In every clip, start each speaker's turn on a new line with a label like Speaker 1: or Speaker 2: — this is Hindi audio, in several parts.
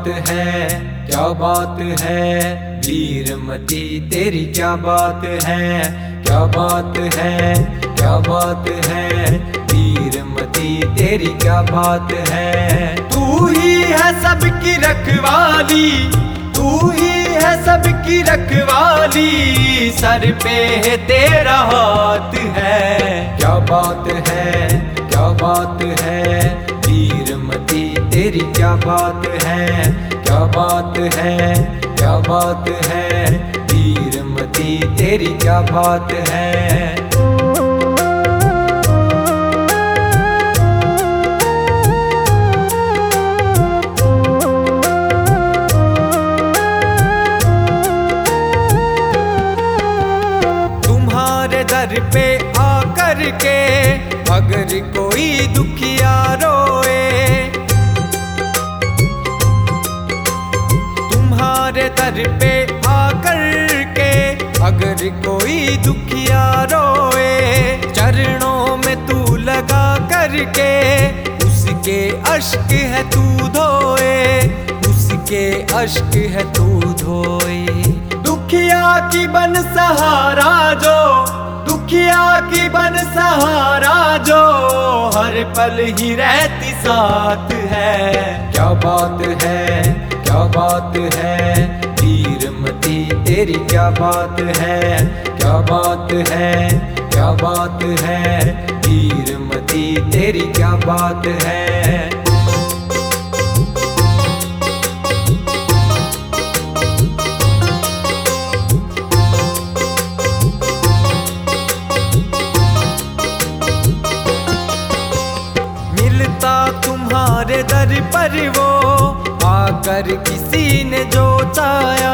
Speaker 1: है, क्या बात है, वीरमती तेरी क्या बात है, क्या बात है, क्या बात है, वीरमती तेरी क्या बात है। तू ही है सबकी रखवाली, तू ही है सबकी रखवाली, सर पे तेरा हाथ है। क्या बात है, क्या बात है, वीरमती तेरी क्या बात है, क्या बात है, क्या बात है, वीरमती तेरी क्या बात है। तुम्हारे दर पे आकर के अगर कोई दुखिया रोए, तुम्हारे दर पे आकर के अगर कोई दुखिया रोए, चरणों में तू लगा करके उसके अश्क है तू धोए, उसके अश्क है तू धोए। दुखिया की बन सहारा जो, दुखिया की बन सहारा जो, हर पल ही रहती साथ है। क्या बात है, क्या बात है, वीरमती तेरी क्या बात है, क्या बात है, क्या बात है, वीरमती तेरी क्या बात है। मिलता तुम्हारे दर पर वो आकर किसी ने जो चाया,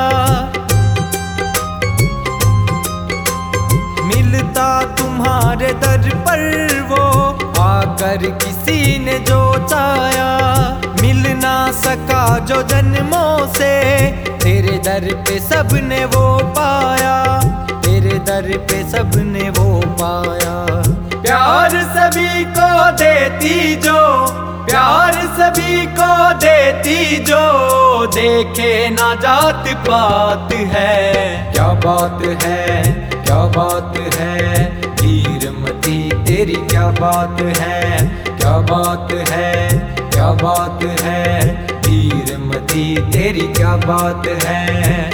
Speaker 1: मिलता तुम्हारे दर पर वो आकर किसी ने जो चाया, मिल ना सका जो जन्मों से तेरे दर पे सबने वो पाया, तेरे दर पे सबने वो पाया। प्यार सभी को देती जो, प्यार सभी को देती जो, देखे ना जात पात है। क्या बात है, क्या बात है, वीरमती तेरी क्या बात है, क्या बात है, क्या बात है, वीरमती तेरी क्या बात है।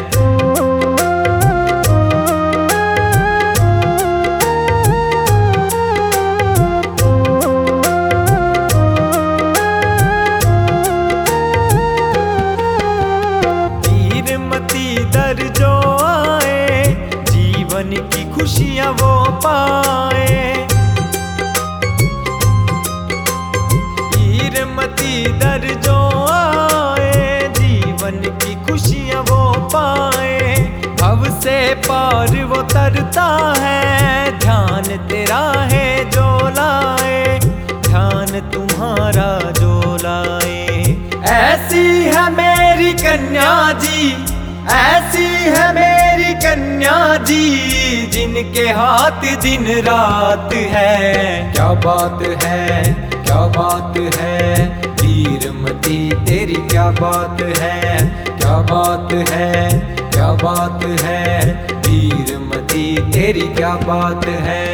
Speaker 1: दर जो आए जीवन की खुशियां वो पाए, वीरमती दर जो आए जीवन की खुशियां वो पाए। भव से पार वो तरता है, ध्यान तेरा है जो लाए, ध्यान तुम्हारा जो लाए। ऐसी है मेरी कन्या जी, ऐसी है मेरी कन्या जी, जिनके हाथ दिन रात है। क्या बात है, क्या बात है, वीरमती तेरी क्या बात है, क्या बात है, क्या बात है, वीरमती तेरी क्या बात है।